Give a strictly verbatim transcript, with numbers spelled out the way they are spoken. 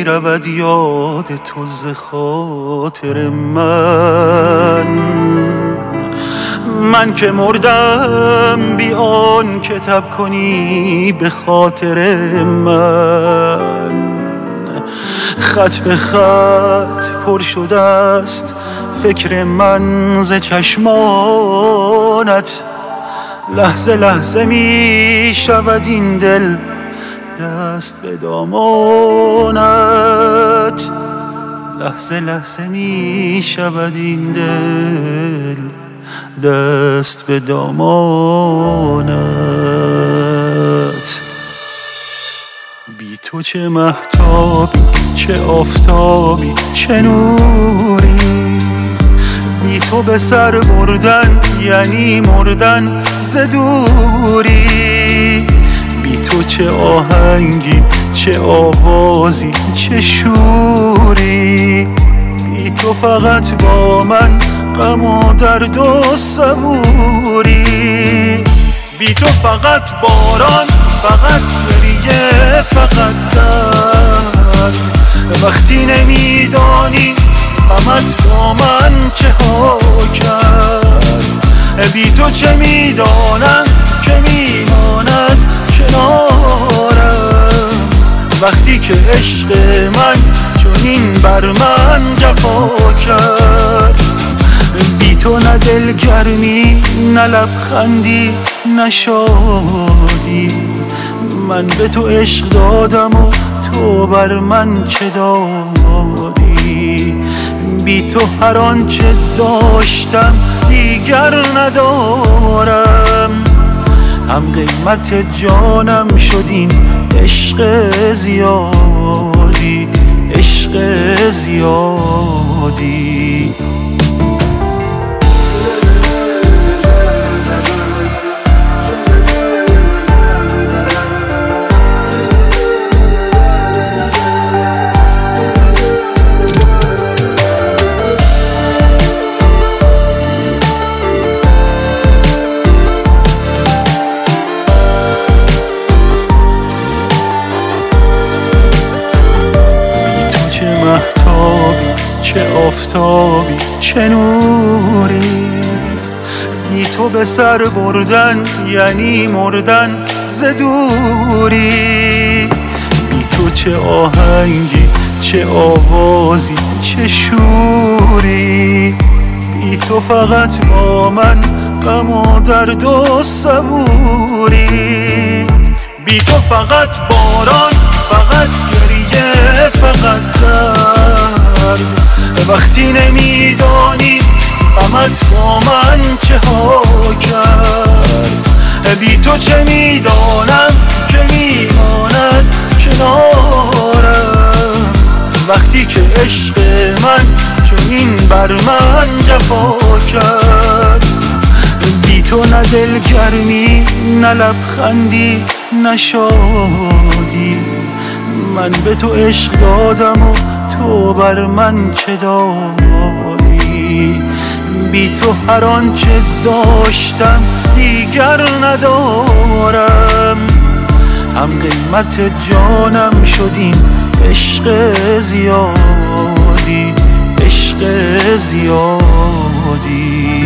می رود یاد تو ز خاطر من. من که مردم بی آن که تب کنی به خاطر من. خط به خط پر شده است فکر من ز چشمانت. لحظه لحظه می شود این دل دست به دامانت. لحظه لحظه می شود این دل دست به دامانت. بی تو چه مهتابی چه آفتابی چه نوری. بی تو به سر بردن یعنی مردن ز دوری. بی تو چه آهنگی چه آوازی چه شوری. بی تو فقط با من غم و درد و صبوری. بی تو فقط باران فقط گریه فقط درد. وقتی نمیدانی غمت با من چه ها کرد. بی تو چه میدانم که میماند کنارم. وقتی که عشق من چنین بر من جفا کرد. بی تو نه دلگرمی نه لبخندی نه شادی. من به تو عشق دادم و تو بر من چه دادی. بی تو هر آنچه داشتم دیگر ندارم. هم قیمت جانم شد این عشق زیادی عشق زیادی. چه آفتابی چه نوری. بی تو به سر بردن یعنی مردن ز دوری. بی تو چه آهنگی چه آوازی چه شوری. بی تو فقط با من غم و درد و صبوری. بی تو فقط باران فقط گریه فقط درد. وقتی نمیدانی غمت با من چه ها کرد. بی تو چه میدانم که میماند کنارم. وقتی که عشق من چنین بر من جفا کرد. بی تو نه دلگرمی نه لبخندی نه شادی. من به تو عشق دادم و تو بر من چه دادی. بی تو هر آنچه داشتم دیگر ندارم. هم قیمت جانم شد این عشق زیادی عشق زیادی.